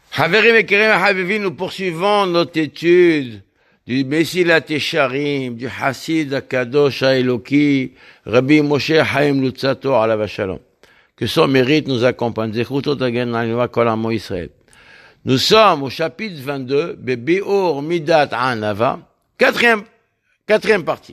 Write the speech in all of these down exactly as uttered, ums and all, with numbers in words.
Haverim et Kerem Habibi, nous poursuivons notre étude du Mesilat Yesharim, du Hassid Akadosh Haeloki, Rabbi Moshe Chaim Lutzato alav Shalom. Que son mérite nous accompagne. Zechuto Tagen Alinoa Kol Amo Israël. Nous sommes au chapitre vingt-deux, Bebior Midat Anava, quatrième, quatrième partie.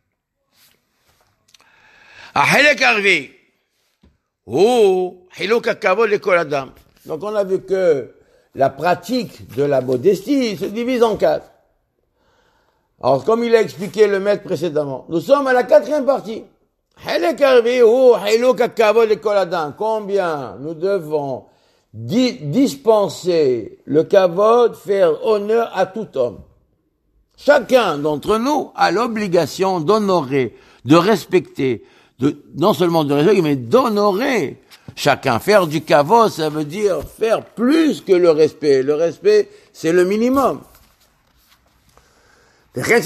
Ahelek Arvi, ou Hilok Akavod Lekol Adam. Donc on a vu que la pratique de la modestie se divise en quatre. Alors, comme il a expliqué le maître précédemment, nous sommes à la quatrième partie. Combien nous devons di- dispenser le kavod, faire honneur à tout homme. Chacun d'entre nous a l'obligation d'honorer, de respecter, de, non seulement de respecter, mais d'honorer chacun. Faire du kavod, ça veut dire faire plus que le respect. Le respect, c'est le minimum. Quel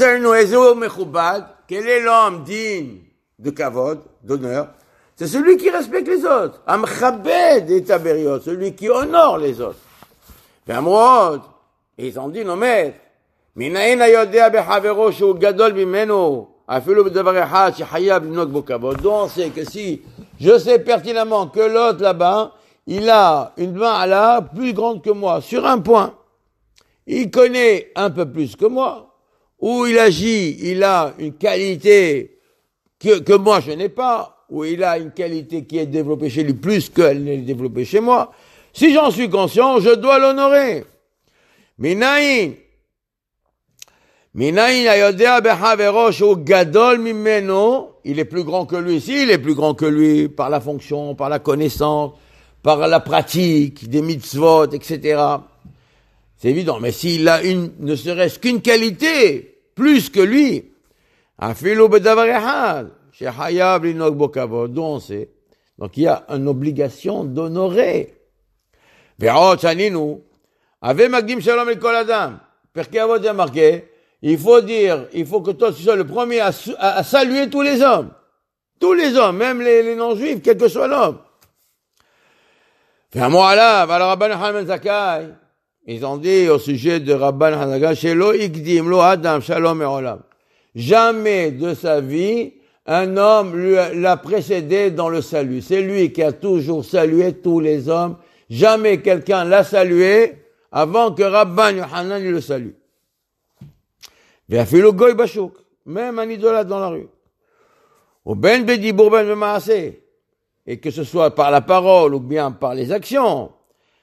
est l'homme digne de kavod, d'honneur? C'est celui qui respecte les autres. Amchabed et taberiot, celui qui honore les autres. Ve'amrod, et ils ont dit, nos maîtres, minayin hayodea bechavero shu gadol bimenu, afilu b'davar echad shechayav linok bo kavod. Donc on sait que si je sais pertinemment que l'autre là-bas, il a une main là plus grande que moi, sur un point. Il connaît un peu plus que moi. Où il agit, il a une qualité que, que moi je n'ai pas, où il a une qualité qui est développée chez lui plus qu'elle n'est développée chez moi. Si j'en suis conscient, je dois l'honorer. Minayin. Minayin ayodea bechavero shu gadol mimeno. Il est plus grand que lui. Si, il est plus grand que lui par la fonction, par la connaissance, par la pratique des mitzvot, et cetera. C'est évident, mais s'il a une, ne serait-ce qu'une qualité, plus que lui, afilu b'davar echad, shechayav linok bo kavod, donc on sait. Donc il y a une obligation d'honorer. Ve'od shaninu, ave magdim shalom el kol adam. Pirkei Avot est marqué, il faut dire, il faut que toi tu sois le premier à, à, à saluer tous les hommes. Tous les hommes, même les, les non-juifs, quel que soit l'homme. Ve'amor alav, al Rabban Yochanan ben Zakkai. Ils ont dit au sujet de Rabban Hanaga, Shelo ikdim lo adam shalom me'olam. Jamais de sa vie, un homme lui l'a précédé dans le salut. C'est lui qui a toujours salué tous les hommes. Jamais quelqu'un l'a salué avant que Rabban Yochanan le salue. Ve'afilu goy bashuk. Même un idolâtre dans la rue. Ou ben bedibur ben b'maaseh. Et que ce soit par la parole ou bien par les actions.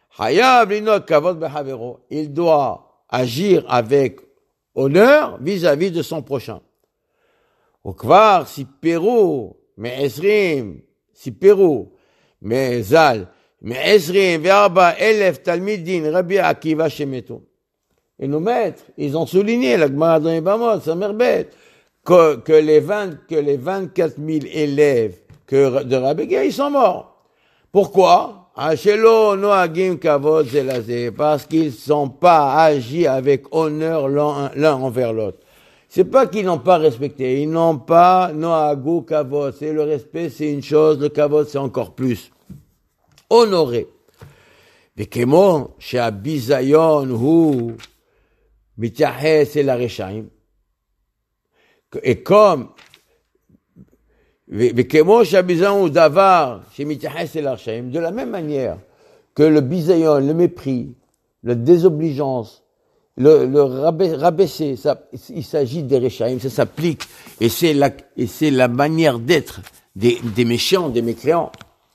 Il doit agir avec honneur vis-à-vis de son prochain. Ukvar si Pérou, mais Esrim, si Pérou, mais Zal, mais Esrim, Verba, Elef, Talmidin, Rabbi Akiva, Shemeto. Et nos maîtres, ils ont souligné, la Gemara dans les Bamot, sa mère bête, que, que les vingt, que les vingt-quatre mille élèves que, de Rabbi Akiva, ils sont morts. Pourquoi? Parce qu'ils ne sont pas agi avec honneur l'un, l'un envers l'autre. C'est pas qu'ils n'ont pas respecté, ils n'ont pas noagu kavod. C'est le respect, c'est une chose, le kavod c'est encore plus. Honorer. Et comme chez Abizayon ou Mitahes et la Rechaim. Et comme de la même manière que le bisayon, le mépris, la désobligeance, le, le rabaisser, ça, il s'agit des rechaim, ça s'applique, et c'est la, et c'est la manière d'être des, des méchants, des mécréants.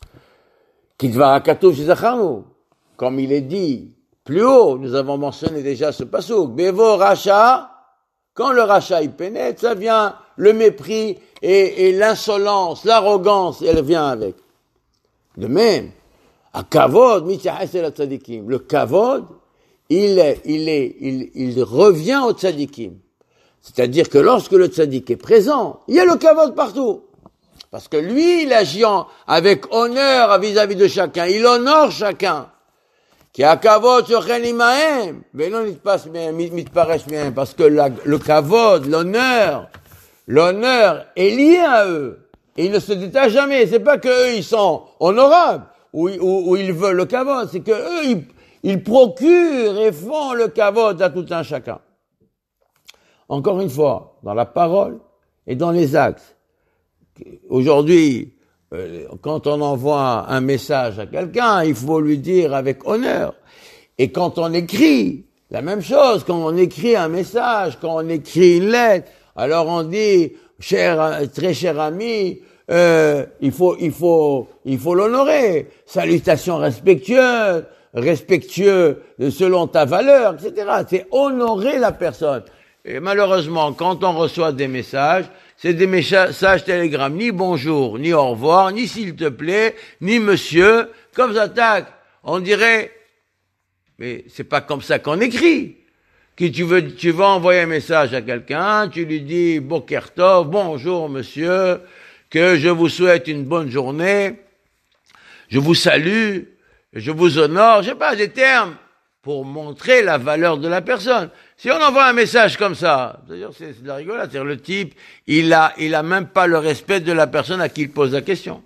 Comme il est dit plus haut, nous avons mentionné déjà ce passouk, Bevo Racha, quand le Racha il pénètre, ça vient le mépris et, et l'insolence, l'arrogance, elle vient avec. De même, à Kavod, le Kavod, il est, il est, il, il revient au tzadikim. C'est-à-dire que lorsque le tzadik est présent, il y a le Kavod partout. Parce que lui, il agit avec honneur vis-à-vis de chacun. Il honore chacun. Qui a kavod sur Chenimahem, mais non, il passe bien, il paraît bien, parce que la, le kavod, l'honneur, l'honneur est lié à eux. Et il ne se détache jamais. C'est pas que eux, ils sont honorables, ou, ou, ou ils veulent le kavod, c'est que eux, ils, Ils procurent et font le kavod à tout un chacun. Encore une fois, dans la parole et dans les actes. Aujourd'hui, euh, quand on envoie un message à quelqu'un, il faut lui dire avec honneur. Et quand on écrit, la même chose, quand on écrit un message, quand on écrit une lettre, alors on dit, cher, très cher ami, euh, il faut, il faut, il faut l'honorer. Salutations respectueuses, respectueux selon ta valeur, et cetera. C'est honorer la personne. Et malheureusement, quand on reçoit des messages, c'est des messages télégrammes, ni bonjour, ni au revoir, ni s'il te plaît, ni monsieur, comme ça, tac. On dirait, mais c'est pas comme ça qu'on écrit. Que tu veux, tu vas envoyer un message à quelqu'un, tu lui dis, Boker Tov, bonjour monsieur, que je vous souhaite une bonne journée, je vous salue, je vous honore, je sais pas, des termes pour montrer la valeur de la personne. Si on envoie un message comme ça, d'ailleurs c'est de la rigolade, c'est-à-dire le type, il a, il a même pas le respect de la personne à qui il pose la question.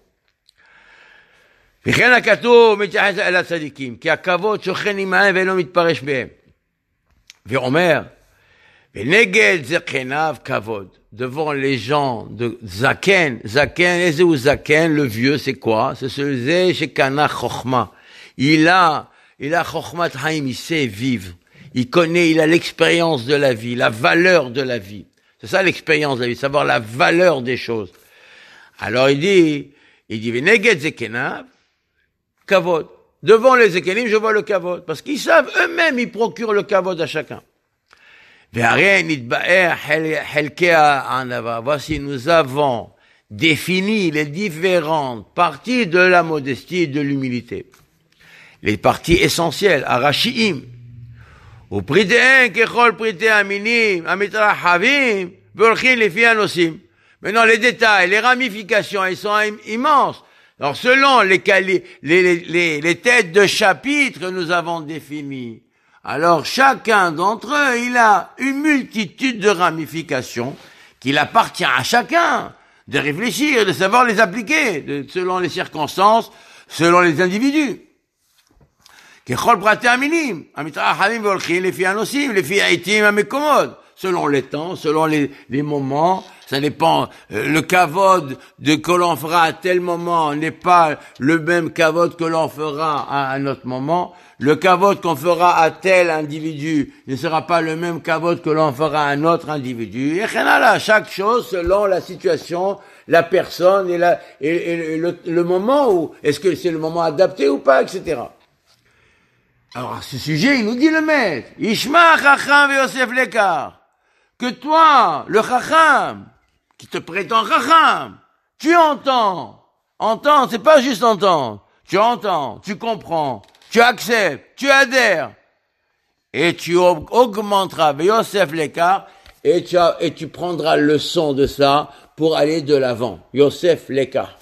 וכן הכתוב מתייחס אל הצדיקים, כי הכבוד שוכן עמהם ואינו מתפרש בהם. ואומר, ונגד זקניו כבוד. Devant les gens de Zaken, Zaken, איזה הוא Zaken, le vieux, c'est quoi? C'est celui שקנה חוכמה. Il a, il a חוכמת חיים, il sait vivre. Il connaît, il a l'expérience de la vie, la valeur de la vie. C'est ça l'expérience de la vie, savoir la valeur des choses. Alors il dit, il dit, ונגד זקניו, kavod. Devant les Zekenim, je vois le kavod. Parce qu'ils savent, eux-mêmes, ils procurent le kavod à chacun. Voici, nous avons défini les différentes parties de la modestie et de l'humilité. Les parties essentielles, arashiim. Ou pritéen, kechol prité aminim, amitrahavim, volchin les fianosim. Maintenant, les détails, les ramifications, ils sont immenses. Alors, selon les, les, les, les, les têtes de chapitre que nous avons définies, alors chacun d'entre eux, il a une multitude de ramifications qu'il appartient à chacun de réfléchir, de savoir les appliquer, de, selon les circonstances, selon les individus. Selon les temps, selon les, les moments, ça dépend. Euh, le kavod de que l'on fera à tel moment n'est pas le même kavod que l'on fera à un autre moment. Le kavod qu'on fera à tel individu ne sera pas le même kavod que l'on fera à un autre individu. Et là, chaque chose selon la situation, la personne et, la, et, et le, le moment où est-ce que c'est le moment adapté ou pas, et cetera. Alors à ce sujet, il nous dit le maître, Ishma Chacham ve Yosef Lekar. Que toi, le Chacham, qui te prétend Chacham, tu entends. Entends, c'est pas juste entendre. Tu entends, tu comprends, tu acceptes, tu adhères. Et tu augmenteras Yosef Lekar, et tu, as, et tu prendras le son de ça pour aller de l'avant. Yosef Lekar.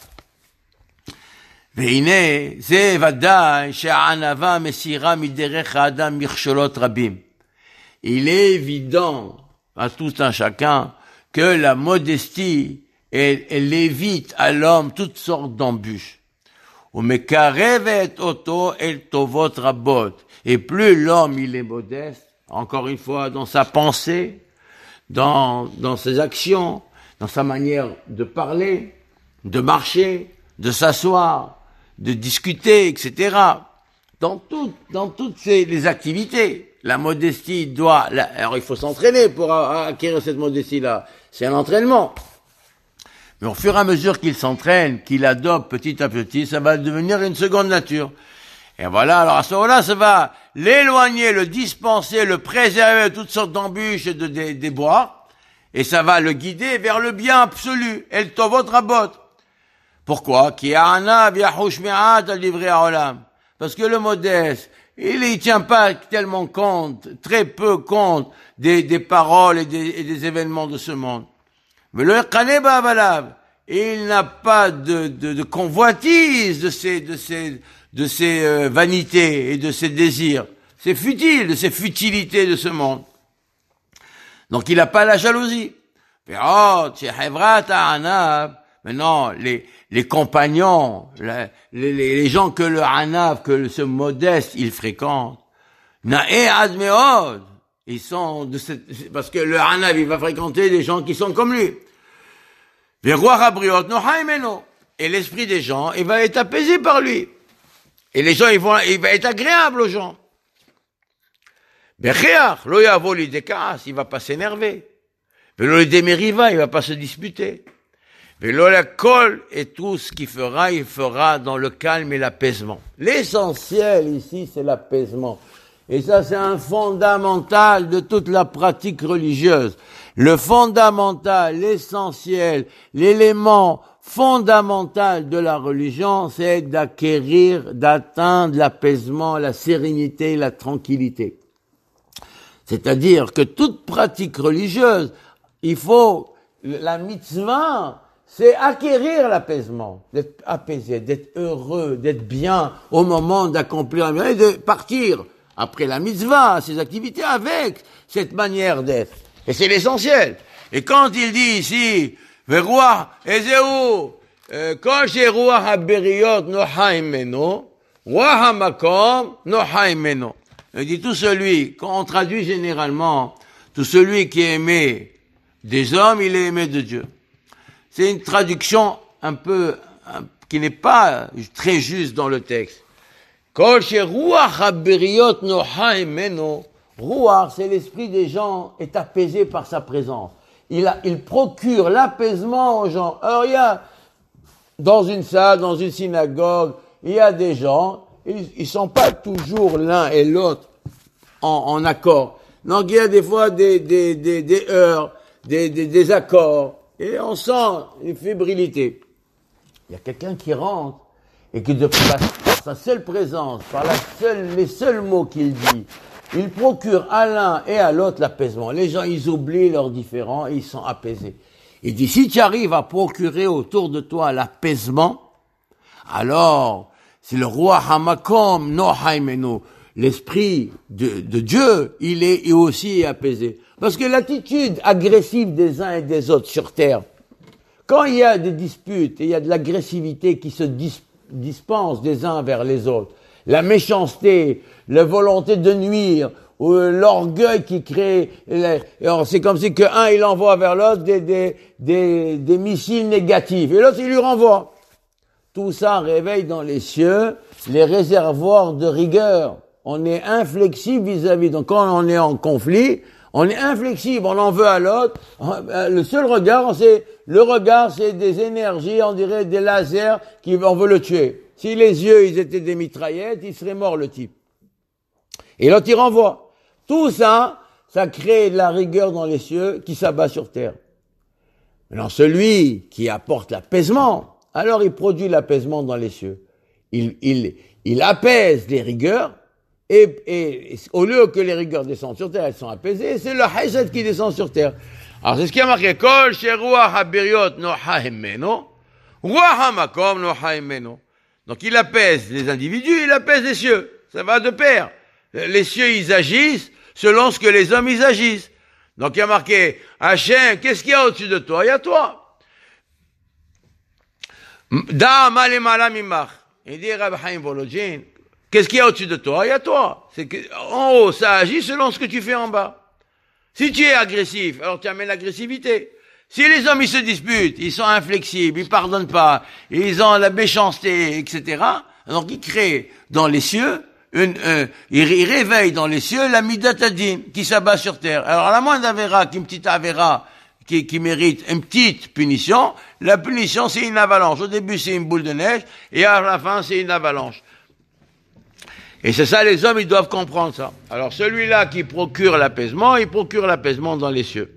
והנה, זה ודאי שהענווה מסירה מדרך האדם מכשולות רבים. Il est évident à tout un chacun que la modestie, elle, elle évite à l'homme toutes sortes d'embûches. ומקרבת אותו אל טובות רבות. Et plus l'homme il est modeste, encore une fois, dans sa pensée, dans, dans ses actions, dans sa manière de parler, de marcher, de s'asseoir, de discuter, et cetera. Dans toutes, dans toutes ces, les activités, la modestie doit, la, alors il faut s'entraîner pour a, acquérir cette modestie-là. C'est un entraînement. Mais au fur et à mesure qu'il s'entraîne, qu'il adopte petit à petit, ça va devenir une seconde nature. Et voilà, alors à ce moment-là, ça va l'éloigner, le dispenser, le préserver de toutes sortes d'embûches et de déboires, et ça va le guider vers le bien absolu. El tovot rabot. Pourquoi? Parce que le modeste, il ne tient pas tellement compte, très peu compte des, des paroles et des, et des événements de ce monde. Mais le il n'a pas de, de, de convoitise de ces, de ces, de ces euh, vanités et de ces désirs. C'est futile, de ces futilités de ce monde. Donc il n'a pas la jalousie. Maintenant, les, les compagnons, les, les, les gens que le Hanav, que ce modeste, il fréquente, Na'e ad me'od. Ils sont de cette, parce que le Hanav, il va fréquenter des gens qui sont comme lui. Ve'ruach habriot nocha imeno. Et l'esprit des gens, il va être apaisé par lui. Et les gens, ils vont, il va être agréable aux gens. Becheach, lo yavo lidei ka'as, il va pas s'énerver. Velo lidei meriva, il va pas se disputer. Velo lakol, et tout ce qu'il fera, il fera dans le calme et l'apaisement. L'essentiel ici, c'est l'apaisement. Et ça, c'est un fondamental de toute la pratique religieuse. Le fondamental, l'essentiel, l'élément fondamental de la religion, c'est d'acquérir, d'atteindre l'apaisement, la sérénité, la tranquillité. C'est-à-dire que toute pratique religieuse, il faut, la mitzvah, c'est acquérir l'apaisement, d'être apaisé, d'être heureux, d'être bien au moment d'accomplir la mitzvah et de partir après la mitzvah, ses activités avec cette manière d'être. Et c'est l'essentiel. Et quand il dit ici, Veruach, Ezeu, quand j'ai Ruach HaBeriot nocha imeno, Ruach HaMakom nocha imeno. Il dit tout celui, quand on traduit généralement, tout celui qui est aimé des hommes, il est aimé de Dieu. C'est une traduction un peu, un, qui n'est pas très juste dans le texte. Kol she Ruach HaBeriot nocha imeno, Ruach, c'est l'esprit des gens, est apaisé par sa présence. Il, a, il procure l'apaisement aux gens. Alors il y a, dans une salle, dans une synagogue, il y a des gens, ils, ils sont pas toujours l'un et l'autre en, en accord. Donc il y a des fois des, des, des, des heurts, des, des, des accords, et on sent une fébrilité. Il y a quelqu'un qui rentre, et qui de par, par sa seule présence, par la seule, les seuls mots qu'il dit, il procure à l'un et à l'autre l'apaisement. Les gens, ils oublient leurs différends et ils sont apaisés. Il dit, si tu arrives à procurer autour de toi l'apaisement, alors, c'est le roi Hamakom, nocha imeno, l'esprit de, de Dieu, il est aussi apaisé. Parce que l'attitude agressive des uns et des autres sur terre, quand il y a des disputes et il y a de l'agressivité qui se dis, dispense des uns vers les autres, la méchanceté, la volonté de nuire, ou l'orgueil qui crée, alors c'est comme si que un il envoie vers l'autre des, des, des, des missiles négatifs, et l'autre il lui renvoie. Tout ça réveille dans les cieux les réservoirs de rigueur. On est inflexible vis-à-vis. Donc quand on est en conflit, on est inflexible, on en veut à l'autre. Le seul regard, c'est le regard, c'est des énergies, on dirait des lasers qui on veut le tuer. Si les yeux, ils étaient des mitraillettes, il serait mort le type. Et l'autre, il renvoie. Tout ça, ça crée de la rigueur dans les cieux qui s'abat sur terre. Maintenant, celui qui apporte l'apaisement, alors il produit l'apaisement dans les cieux. Il, il, il apaise les rigueurs, et, et, et au lieu que les rigueurs descendent sur terre, elles sont apaisées, c'est le chesed qui descend sur terre. Alors c'est ce qui a marqué, Kol she ruach haberiot nocha imeno, ruach hamakom nocha imeno. Donc il apaise les individus, il apaise les cieux. Ça va de pair. Les cieux, ils agissent selon ce que les hommes, ils agissent. Donc il y a marqué, Hachem, qu'est-ce qu'il y a au-dessus de toi? Il y a toi. Da malemala mimach. Il dit, Rabbi Chaim Volodjin, qu'est-ce qu'il y a au-dessus de toi? Il y a toi. C'est que, en haut, ça agit selon ce que tu fais en bas. Si tu es agressif, alors tu amènes l'agressivité. Si les hommes, ils se disputent, ils sont inflexibles, ils pardonnent pas, ils ont la méchanceté, et cetera, donc ils créent dans les cieux, une, euh, ils, ils réveillent dans les cieux la midat hadin qui s'abat sur terre. Alors la moindre avéra, une petite avéra qui, qui mérite une petite punition, la punition c'est une avalanche. Au début c'est une boule de neige et à la fin c'est une avalanche. Et c'est ça, les hommes, ils doivent comprendre ça. Alors celui-là qui procure l'apaisement, il procure l'apaisement dans les cieux.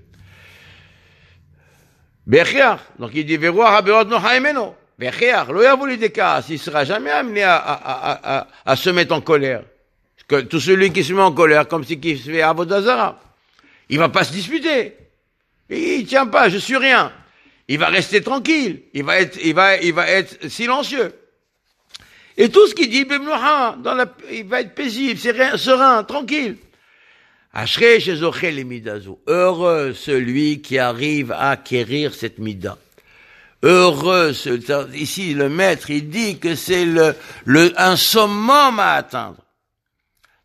Bechiach, donc il dit, Veruach haberot nocha imeno. Bechiach, lo yavo lidei ka'as, il sera jamais amené à, à, à, à, à se mettre en colère. Que tout celui qui se met en colère, comme si qui se fait avodah zara, il va pas se disputer. Il tient pas, je suis rien. Il va rester tranquille. Il va être, il va, il va être silencieux. Et tout ce qu'il dit, b'mnocha, dans la, il va être paisible, serein, serein, tranquille. Ashrei shezoché le midazu. Heureux celui qui arrive à acquérir cette mida. Heureux, ce, ici le maître, il dit que c'est le, le, un summum à atteindre.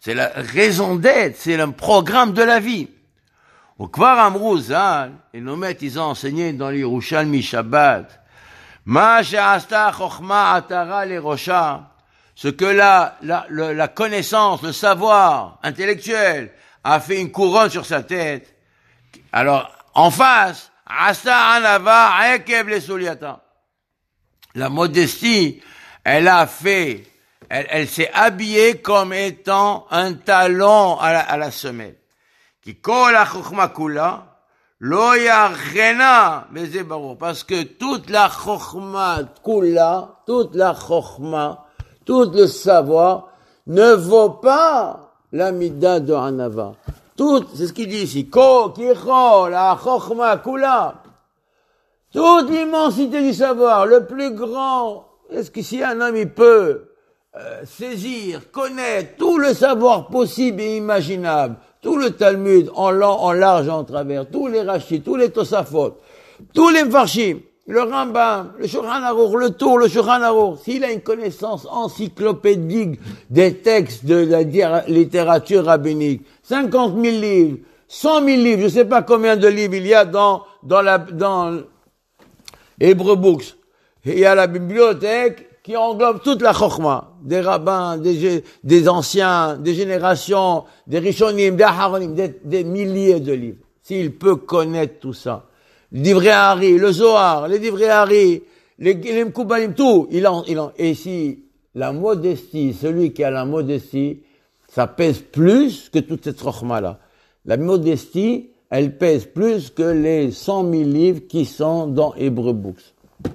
C'est la raison d'être, c'est le programme de la vie. Au Kvar Amrou Zal, et nos maîtres, ils ont enseigné dans l'Yerushalmi Shabbat, Ma she'asta chokhma atara le rosha, ce que la, la, la, la connaissance, le savoir intellectuel a fait une couronne sur sa tête. Alors, en face, asta anava ekev le suliata. La modestie, elle a fait, elle, elle s'est habillée comme étant un talon à la, à la semelle. Ki kol ha-chokhma kula, lo yarchena beze barur. Parce que toute la chokhma kula, toute la chokhma, tout le savoir ne vaut pas la mida de Hanava. Tout, c'est ce qu'il dit ici. Ko, kicho, la chokhma kula. Toute l'immensité du savoir, le plus grand. Est-ce que si un homme, il peut euh, saisir, connaître tout le savoir possible et imaginable, tout le Talmud en long, en large, en travers, tous les Rashi, tous les Tosafot, tous les Mfarshim, le Rambam, le Shulchan Aruch, le Tour, le Shulchan Aruch, s'il a une connaissance encyclopédique des textes de la littérature rabbinique, cinquante mille livres, cent mille livres, je sais pas combien de livres il y a dans, dans la, dans Hebrew Books. Il y a la bibliothèque qui englobe toute la chokhma, des rabbins, des, des anciens, des générations, des rishonim, des aharonim, des, des milliers de livres. S'il peut connaître tout ça, le Divrei Hari, le Zohar, les Divrei Hari, les, les Mkoubalim, tout, il en, il en, et si la modestie, celui qui a la modestie, ça pèse plus que toute cette chokhma-là. La modestie, elle pèse plus que les cent mille livres qui sont dans Hebrew Books.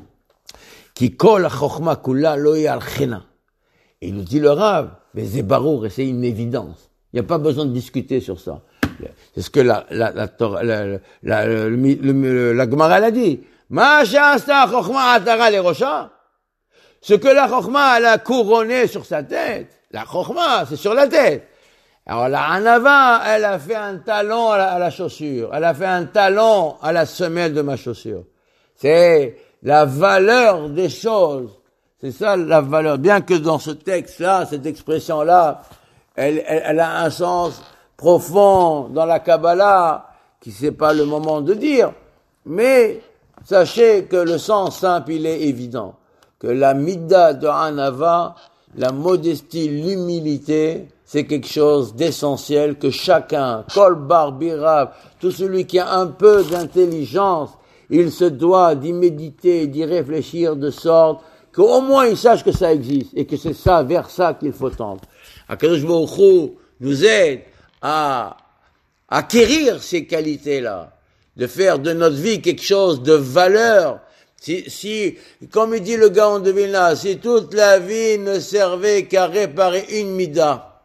Qui kol ha-chokhma kula lo yarchena. Et il nous dit le Rav, mais c'est barour, et c'est une évidence. Il n'y a pas besoin de discuter sur ça. C'est ce que la, la, la, la, la, la, le, le, la Gemara l'a dit. Ma she'asta chokhma atara le rosha. Ce que la chokhma, elle a couronné sur sa tête. La chokhma, c'est sur la tête. Alors la Hanava, elle a fait un talon à la, à la chaussure. Elle a fait un talon à la semelle de ma chaussure. C'est la valeur des choses. C'est ça la valeur. Bien que dans ce texte-là, cette expression-là, elle, elle, elle a un sens profond dans la Kabbalah, qui c'est pas le moment de dire. Mais sachez que le sens simple, il est évident. Que la midda de Hanava, la modestie, l'humilité, c'est quelque chose d'essentiel que chacun, Kol Bar Birav, tout celui qui a un peu d'intelligence, il se doit d'y méditer, d'y réfléchir de sorte qu'au moins il sache que ça existe et que c'est ça, vers ça qu'il faut tendre. Akadosh Baruch Hu nous aide à acquérir ces qualités-là, de faire de notre vie quelque chose de valeur. Si, si, comme il dit le Gaon de Vilna, si toute la vie ne servait qu'à réparer une mida,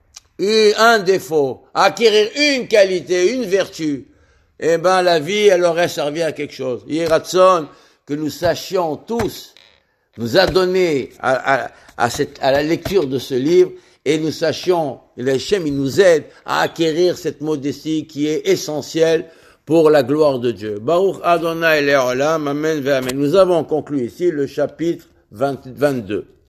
un défaut, à acquérir une qualité, une vertu, eh ben, la vie, elle aurait servi à quelque chose. Yeratzon, que nous sachions tous, nous a donné à, à, à, cette, à la lecture de ce livre, et nous sachions, et l'Hachem, il nous aide à acquérir cette modestie qui est essentielle pour la gloire de Dieu. Baruch Adonai Le'olam, Amen ve'Amen. Nous avons conclu ici le chapitre vingt, vingt-deux.